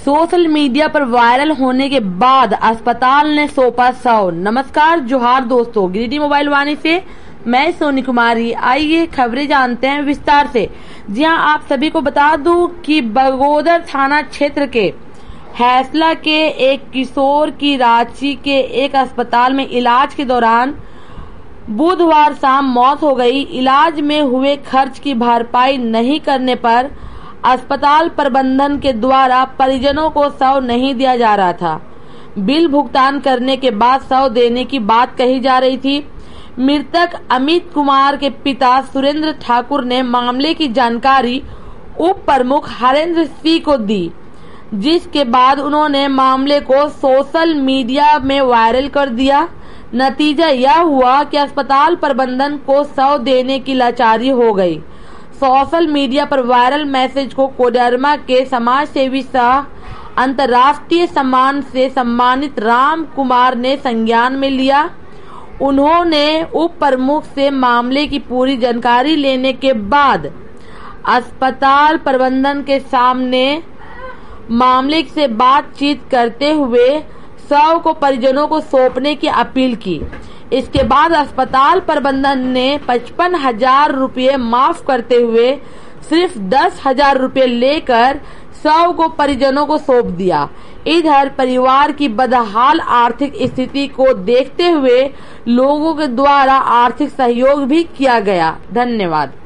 Social media पर viral होने के बाद अस्पताल ने सौंपा शव। नमस्कार, जोहार दोस्तों, गिरिडीह मोबाइल वाणी से मैं सोनी कुमारी। आइए खबरें जानते हैं विस्तार से। जी हां, आप सभी को बता दूं कि बगोदर थाना क्षेत्र के हैसला के एक किशोर की रांची के एक अस्पताल में इलाज के दौरान बुधवार शाम मौत हो गई। इलाज में हुए खर्च की भरपाई नहीं करने पर अस्पताल प्रबंधन के द्वारा परिजनों को शव नहीं दिया जा रहा था। बिल भुगतान करने के बाद शव देने की बात कही जा रही थी। मृतक अमित कुमार के पिता सुरेंद्र ठाकुर ने मामले की जानकारी उप प्रमुख हरेंद्र सिंह को दी, जिसके बाद उन्होंने मामले को सोशल मीडिया में वायरल कर दिया। नतीजा यह हुआ कि अस्पताल प्रबंधन को शव देने की लाचारी हो गई। सोशल मीडिया पर वायरल मैसेज को कोडरमा के समाज सेवी सह अंतर्राष्ट्रीय सम्मान से सम्मानित राम कुमार ने संज्ञान में लिया। उन्होंने उप प्रमुख से मामले की पूरी जानकारी लेने के बाद अस्पताल प्रबंधन के सामने मामले से बातचीत करते हुए शव को परिजनों को सौंपने की अपील की। इसके बाद अस्पताल प्रबंधन ने 55,000 रुपये माफ करते हुए सिर्फ 10,000 रुपये लेकर शव को परिजनों को सौंप दिया। इधर परिवार की बदहाल आर्थिक स्थिति को देखते हुए लोगों के द्वारा आर्थिक सहयोग भी किया गया। धन्यवाद।